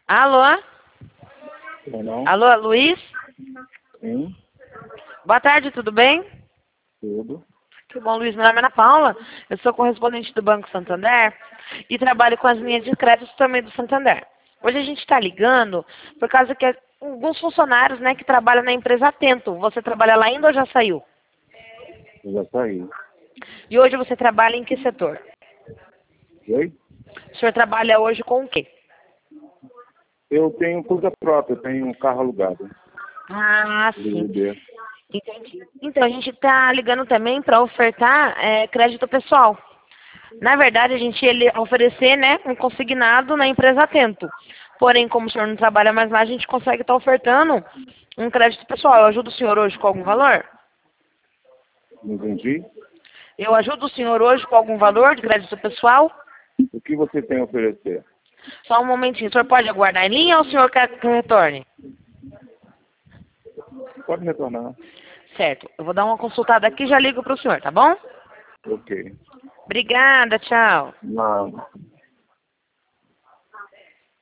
Alô? Não? Alô, Luiz? Sim, Boa tarde, tudo bem? tudo. Que bom, Luiz. Meu nome é Ana Paula. Eu sou correspondente do Banco Santander e trabalho com as linhas de crédito também do Santander. Hoje a gente está ligando por causa que alguns funcionários, né, que trabalham na empresa Atento. Você trabalha lá ainda ou já saiu? Eu já saí. E hoje você trabalha em que setor? Oi? O senhor trabalha hoje com o quê? Eu tenho coisa própria, eu tenho um carro alugado. Ah, Do sim. Uber. Entendi. Então, a gente está ligando também para ofertar crédito pessoal. Na verdade, a gente ia oferecer, né, um consignado na empresa Atento. Porém, como o senhor não trabalha mais lá, a gente consegue estar ofertando um crédito pessoal. Eu ajudo o senhor hoje com algum valor? Não entendi? Eu ajudo o senhor hoje com algum valor de crédito pessoal? O que você tem a oferecer? Só um momentinho. O senhor pode aguardar em linha ou o senhor quer que eu retorne? Pode retornar. Certo. Eu vou dar uma consultada aqui e já ligo para o senhor, tá bom? Ok. Obrigada, tchau. Não.